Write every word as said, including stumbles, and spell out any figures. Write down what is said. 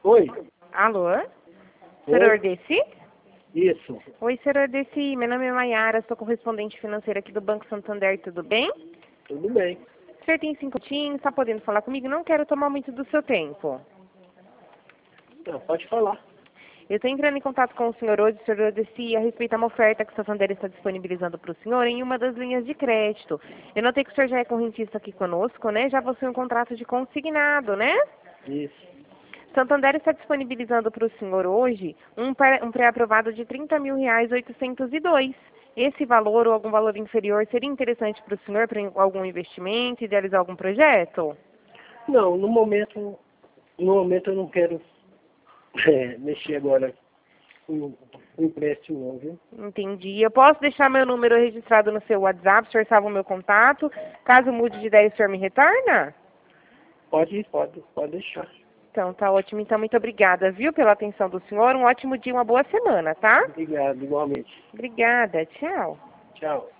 Oi. Alô? Senhor Oi. Ordeci? Isso. Oi, senhor Ordeci. Meu nome é Maiara, sou correspondente financeira aqui do Banco Santander, tudo bem? Tudo bem. O senhor tem cinco minutinhos, está podendo falar comigo? Não quero tomar muito do seu tempo. Não, pode falar. Eu estou entrando em contato com o senhor hoje, senhor Ordeci, a respeito de uma oferta que o Santander está disponibilizando para o senhor em uma das linhas de crédito. Eu notei que o senhor já é correntista aqui conosco, né? Já possui um contrato de consignado, né? Isso. Santander está disponibilizando para o senhor hoje um pré- um pré-aprovado de trinta mil reais oitocentos e dois. Esse valor ou algum valor inferior seria interessante para o senhor para algum investimento, idealizar algum projeto? Não, no momento, no momento eu não quero é, mexer agora com com empréstimo não, viu? Entendi. Eu posso deixar meu número registrado no seu WhatsApp, o senhor salva o meu contato. Caso mude de ideia, o senhor me retorna? Pode, pode, pode deixar. Então, tá ótimo. Então, muito obrigada, viu, pela atenção do senhor. Um ótimo dia, uma boa semana, tá? Obrigado, igualmente. Obrigada. Tchau. Tchau.